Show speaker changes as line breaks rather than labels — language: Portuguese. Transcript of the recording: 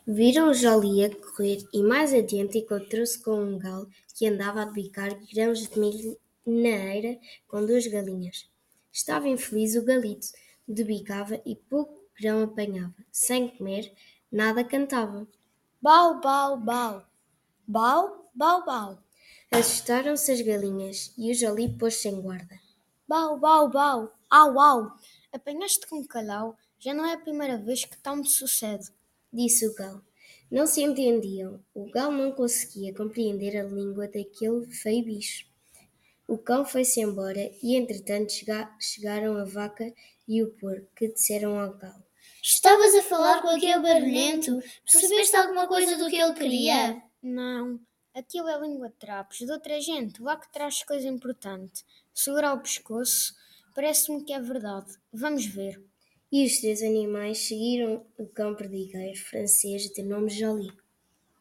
Viram o Joli a correr e mais adiante encontrou-se com um galo que andava a debicar grãos de milho na eira com duas galinhas. Estava infeliz o galito, debicava e pouco grão apanhava. Sem comer, nada cantava.
Bau, bau, bau. Bau, bau, bau.
Assustaram-se as galinhas e o Joli pôs-se em guarda.
Bau, bau, bau. Au, au. Apanhaste com calhau, já não é a primeira vez que tal me sucede.
Disse o galo. Não se entendiam. O galo não conseguia compreender a língua daquele feio bicho. O cão foi-se embora e, entretanto, chegaram a vaca e o porco, que disseram ao galo:
Estavas a falar com aquele barulhento? Percebeste alguma coisa do que ele queria?
Não, aquilo é língua de trapos de outra gente. Vá que traz coisa importante. Segurar o pescoço, parece-me que é verdade. Vamos ver.
E os três animais seguiram o cão perdigueiro francês de nome Jolie.